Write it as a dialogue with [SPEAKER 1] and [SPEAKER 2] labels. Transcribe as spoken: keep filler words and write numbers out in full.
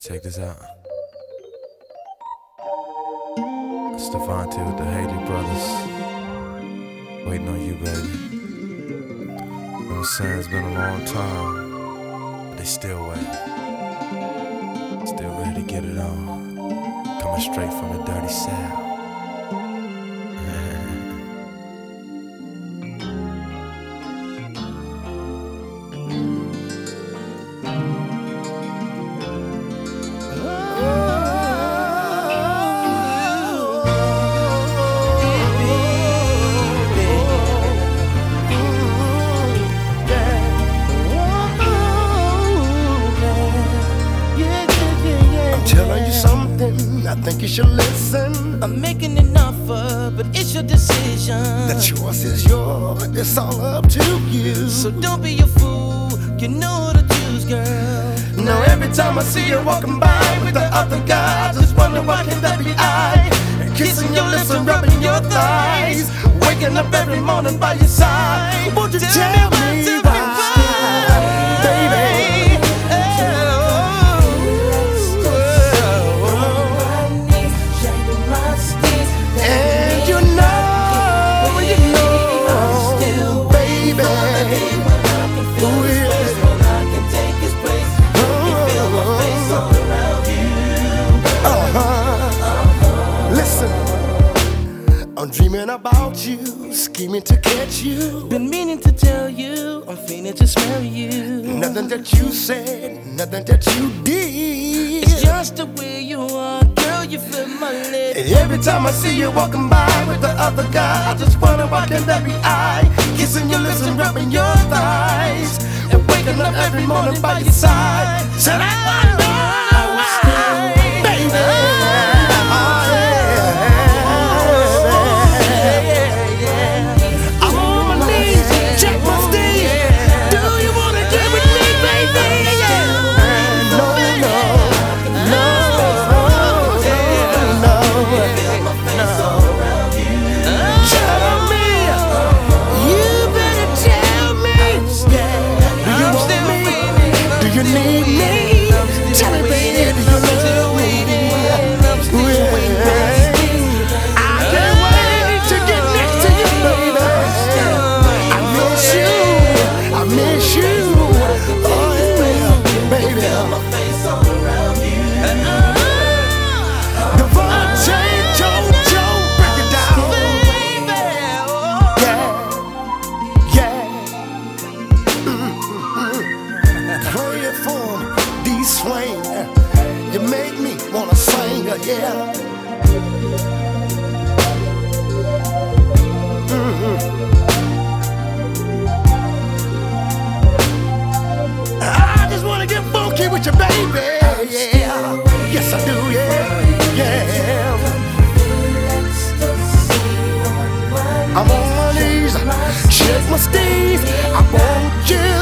[SPEAKER 1] Check this out. Stefante with the Haley Brothers. Waiting on you, baby. You know what I'm saying? It's been a long time, but they still waiting. Still ready to get it on. Coming straight from the dirty south.
[SPEAKER 2] I think you should listen.
[SPEAKER 3] I'm making an offer, but it's your decision.
[SPEAKER 2] The choice is yours, it's all up to you.
[SPEAKER 3] So don't be a fool, you know how to choose, girl.
[SPEAKER 2] Now every time I see you walking by with the other guy, I just wonder why can that be I? And kissing your lips and rubbing your thighs, waking up every morning by your side. Won't you tell, tell me, me why, why, baby? I'm dreaming about you, scheming to catch you.
[SPEAKER 3] Been meaning to tell you, I'm feeling to smell you.
[SPEAKER 2] Nothing that you said, nothing that you did.
[SPEAKER 3] It's just the way you are, girl, you fill my lips.
[SPEAKER 2] And every time I see you walking by with the other guy, I just wonder why can that be I? Kissing your lips and rubbing your thighs, and waking up every morning by your side. Said I wonder why, baby. Swing, you make me wanna sing, yeah. Mm-hmm. I just wanna get funky with you, baby. Yeah, yes I do, yeah, yeah. I'm on my knees, shake my steez. I want you.